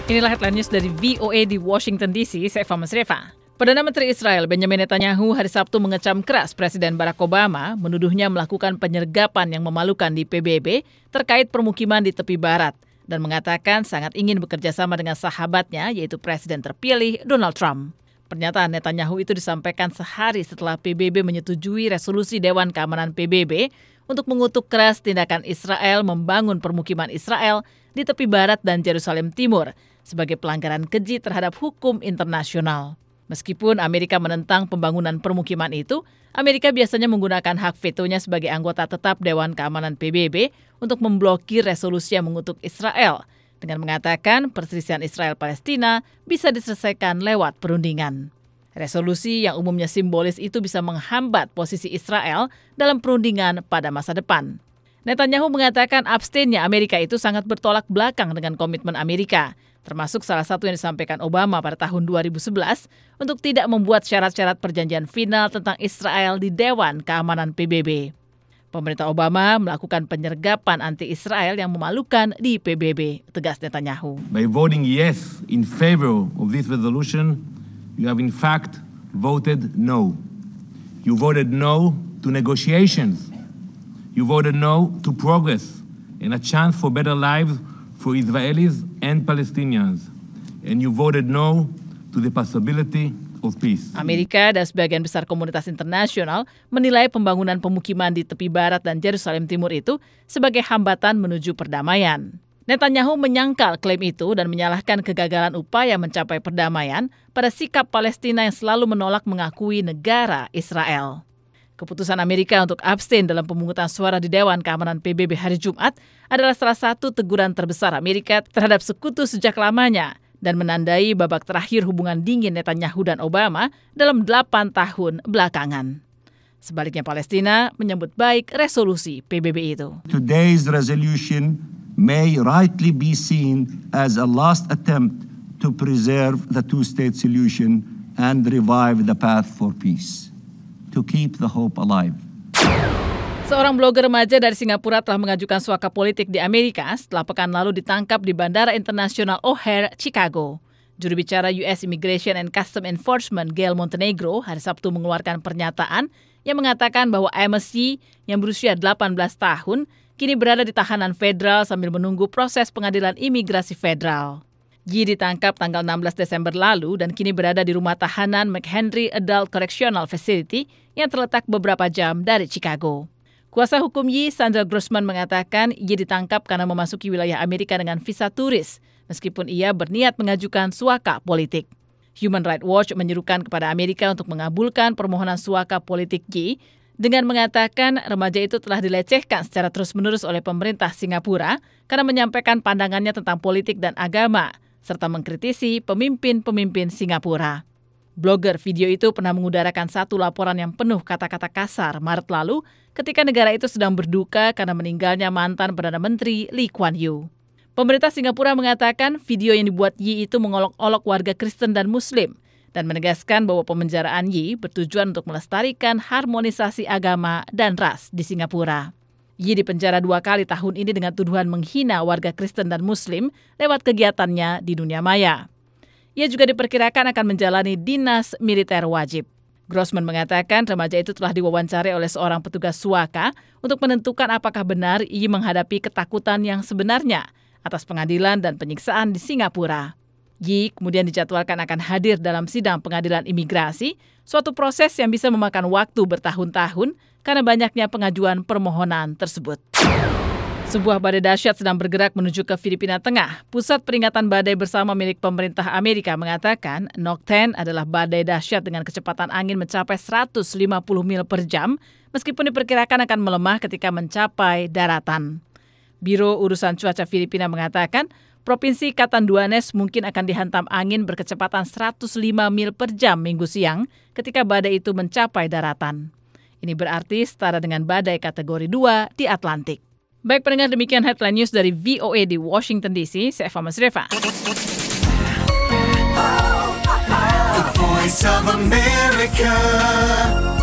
Inilah headline news dari VOA di Washington DC, saya Fama Sreva. Perdana Menteri Israel Benjamin Netanyahu hari Sabtu mengecam keras Presiden Barack Obama, menuduhnya melakukan penyergapan yang memalukan di PBB terkait permukiman di tepi barat, dan mengatakan sangat ingin bekerja sama dengan sahabatnya, yaitu Presiden terpilih Donald Trump. Pernyataan Netanyahu itu disampaikan sehari setelah PBB menyetujui resolusi Dewan Keamanan PBB untuk mengutuk keras tindakan Israel membangun permukiman Israel di tepi barat dan Yerusalem Timur sebagai pelanggaran keji terhadap hukum internasional. Meskipun Amerika menentang pembangunan permukiman itu, Amerika biasanya menggunakan hak vetonya sebagai anggota tetap Dewan Keamanan PBB untuk memblokir resolusi yang mengutuk Israel dengan mengatakan perselisihan Israel-Palestina bisa diselesaikan lewat perundingan. Resolusi yang umumnya simbolis itu bisa menghambat posisi Israel dalam perundingan pada masa depan. Netanyahu mengatakan abstainnya Amerika itu sangat bertolak belakang dengan komitmen Amerika, termasuk salah satu yang disampaikan Obama pada tahun 2011 untuk tidak membuat syarat-syarat perjanjian final tentang Israel di Dewan Keamanan PBB. Pemerintah Obama melakukan penyergapan anti-Israel yang memalukan di PBB, tegas Netanyahu. By voting yes in favor of this resolution, you have in fact voted no. You voted no to negotiations. You voted no to progress and a chance for better lives for Israelis and Palestinians. And you voted no to the possibility of peace. Amerika dan sebagian besar komunitas internasional menilai pembangunan pemukiman di tepi barat dan Yerusalem Timur itu sebagai hambatan menuju perdamaian. Netanyahu menyangkal klaim itu dan menyalahkan kegagalan upaya mencapai perdamaian pada sikap Palestina yang selalu menolak mengakui negara Israel. Keputusan Amerika untuk abstain dalam pemungutan suara di Dewan Keamanan PBB hari Jumat adalah salah satu teguran terbesar Amerika terhadap sekutu sejak lamanya dan menandai babak terakhir hubungan dingin Netanyahu dan Obama dalam 8 tahun belakangan. Sebaliknya Palestina menyambut baik resolusi PBB itu. Today's resolution may rightly be seen as a last attempt to preserve the two-state solution and revive the path for peace. To keep the hope alive. Seorang blogger remaja dari Singapura telah mengajukan suaka politik di Amerika setelah pekan lalu ditangkap di Bandara Internasional O'Hare, Chicago. Juru bicara US Immigration and Customs Enforcement Gail Montenegro hari Sabtu mengeluarkan pernyataan yang mengatakan bahwa Amos Yee yang berusia 18 tahun kini berada di tahanan federal sambil menunggu proses pengadilan imigrasi federal. Yee ditangkap tanggal 16 Desember lalu dan kini berada di rumah tahanan McHenry Adult Correctional Facility yang terletak beberapa jam dari Chicago. Kuasa hukum Yee, Sandra Grossman, mengatakan Yee ditangkap karena memasuki wilayah Amerika dengan visa turis, meskipun ia berniat mengajukan suaka politik. Human Rights Watch menyerukan kepada Amerika untuk mengabulkan permohonan suaka politik Yee dengan mengatakan remaja itu telah dilecehkan secara terus-menerus oleh pemerintah Singapura karena menyampaikan pandangannya tentang politik dan agama, serta mengkritisi pemimpin-pemimpin Singapura. Blogger video itu pernah mengudarakan satu laporan yang penuh kata-kata kasar Maret lalu ketika negara itu sedang berduka karena meninggalnya mantan Perdana Menteri Lee Kuan Yew. Pemerintah Singapura mengatakan video yang dibuat Yee itu mengolok-olok warga Kristen dan Muslim dan menegaskan bahwa pemenjaraan Yee bertujuan untuk melestarikan harmonisasi agama dan ras di Singapura. Yee dipenjara 2 kali tahun ini dengan tuduhan menghina warga Kristen dan Muslim lewat kegiatannya di dunia maya. Ia juga diperkirakan akan menjalani dinas militer wajib. Grossman mengatakan remaja itu telah diwawancari oleh seorang petugas suaka untuk menentukan apakah benar Yee menghadapi ketakutan yang sebenarnya atas pengadilan dan penyiksaan di Singapura. Yee kemudian dijadwalkan akan hadir dalam sidang pengadilan imigrasi, suatu proses yang bisa memakan waktu bertahun-tahun karena banyaknya pengajuan permohonan tersebut. Sebuah badai dahsyat sedang bergerak menuju ke Filipina Tengah. Pusat Peringatan Badai Bersama milik pemerintah Amerika mengatakan Nok-10 adalah badai dahsyat dengan kecepatan angin mencapai 150 mil per jam, meskipun diperkirakan akan melemah ketika mencapai daratan. Biro Urusan Cuaca Filipina mengatakan Provinsi Catanduanes mungkin akan dihantam angin berkecepatan 105 mil per jam Minggu siang ketika badai itu mencapai daratan. Ini berarti setara dengan badai kategori 2 di Atlantik. Baik pendengar, demikian headline news dari VOA di Washington DC. Saya Fama Sreva. The Voice of America.